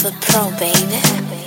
Alpha Pro, baby.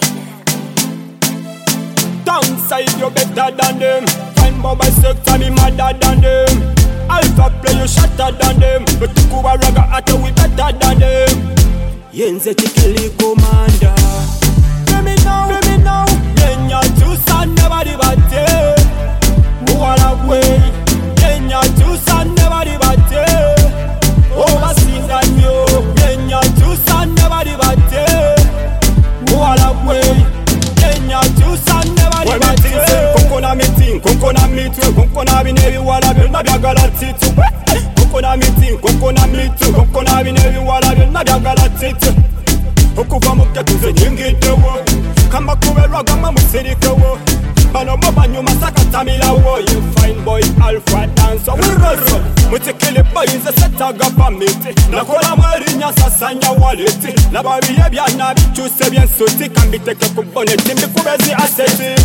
Downside, you better than them. Fine boy by sector, me madder than them. Alpha play, you shatter than them. But to go a raga at we better than them. Yenze tikili commander. Let me know. Yenya chusa never debate. Wala way. Yenya chusa never debate. Overseas and you. Yenya chusa never debate. Wala way. Yenya chusa never debate. Kokona meeting, kokona meeting, kokona binevi wala na biagala titu. Kokona meeting, kokona meeting, kokona binevi wala na biagala titu. Okuva mukatuze nyingitewo kama kuberwa gama musirikewo bano mobanyu masakatamila wo. You fine boy Alpha dancer wiroro mutekele boy nze setaga pamete nakola mwarinya sasanya waleti nababiye byana bicyuse byensuti kambiteke kuboneti mbikubezi aseti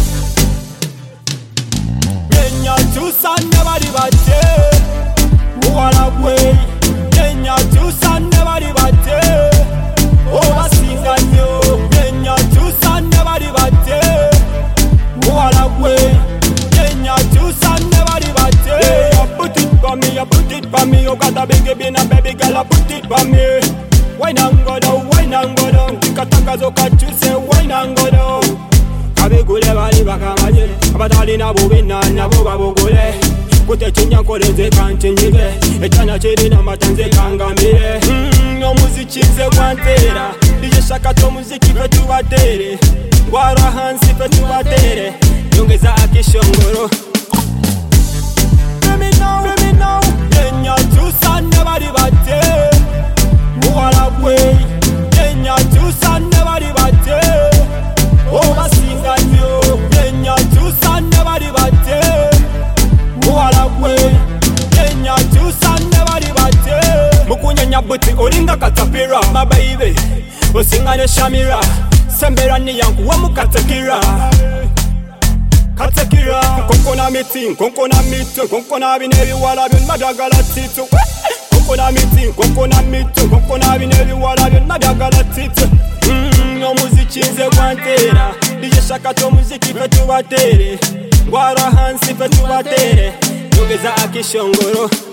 yenya cyusane bari bate wala way yenya cyusane bari bate overseas and you yenya cyusane bari bate wala way yenya cyusane bari bate. You put it for me, you got a big bin and baby girl, I put it for me. Wine and go down, tikataka zoka chuse, wine and go down. Kabegule bali bakamaje, abatali na bubina na bugabugule. Kutechinya koleze kanchinyige, echana chiri na matanze kangamire. Omuziki nze gwantera, DJ Shaka to muziki fe tubatere. Gwara hansi fe tubatere, nyongeza akishongoro. Let me know, yenya chusane bari bate. Wala way, yenya chusane bari bate. Overseas and you, yenya chusane bari bate. Wala way, yenya chusane bari bate. Mukunyenya buti olinga katapira, my baby. Osingane shamira, sembera ni yangu wa mukatakira. Katakira, kokona meeting, kokona binevi wala bin madagala titu. Kokona meeting, kokona binevi wala bin madagala titu. Omuziki nze gwantera, DJ Shaka to muziki fe tubatere. Gwara hansi fe tubatere, nyongeza akishongoro.